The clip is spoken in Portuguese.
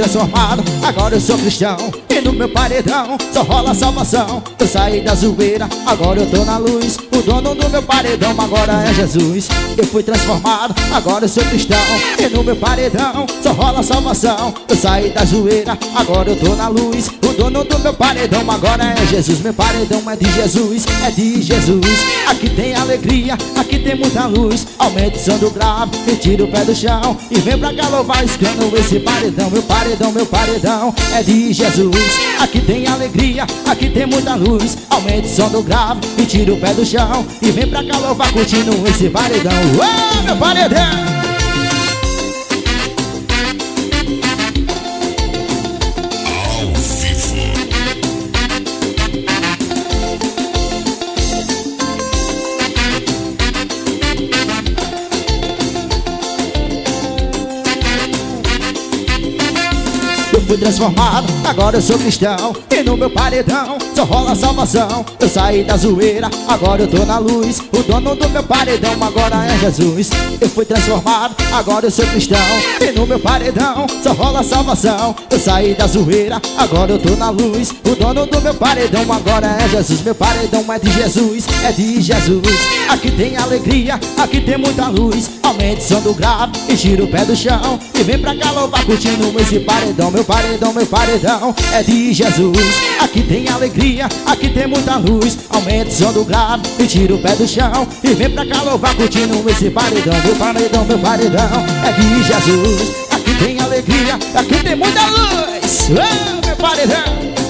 transformado, agora eu sou cristão. E no meu paredão só rola salvação. Eu saí da zoeira, agora eu tô na luz. O dono do meu paredão agora é Jesus. Eu fui transformado, agora eu sou cristão. E no meu paredão só rola salvação. Eu saí da zoeira, agora eu tô na luz. O dono do meu paredão agora é Jesus. Meu paredão é de Jesus, é de Jesus. Aqui tem alegria, aqui tem muita luz. Aumenta o som do grave, retira o pé do chão e vem pra cá louvar escando esse paredão. Meu paredão é de Jesus. Aqui tem alegria, aqui tem muita luz. Aumenta o som do grave, retira o pé do chão e vem pra cá louvar curtindo esse paredão. Oh, meu paredão! Eu fui transformado, agora eu sou cristão. E no meu paredão só rola salvação. Eu saí da zoeira, agora eu tô na luz. O dono do meu paredão agora é Jesus. Eu fui transformado, agora eu sou cristão. E no meu paredão só rola salvação. Eu saí da zoeira, agora eu tô na luz. O dono do meu paredão agora é Jesus. Meu paredão é de Jesus, é de Jesus. Aqui tem alegria, aqui tem muita luz. Aumente o som do grave e tira o pé do chão e vem pra cá louvar curtindo esse paredão. Meu paredão é de Jesus. Aqui tem alegria, aqui tem muita luz. Aumenta o som do grave e tira o pé do chão e vem pra cá louvar curtindo esse paredão. Meu paredão é de Jesus. Aqui tem alegria, aqui tem muita luz. Oh, meu paredão!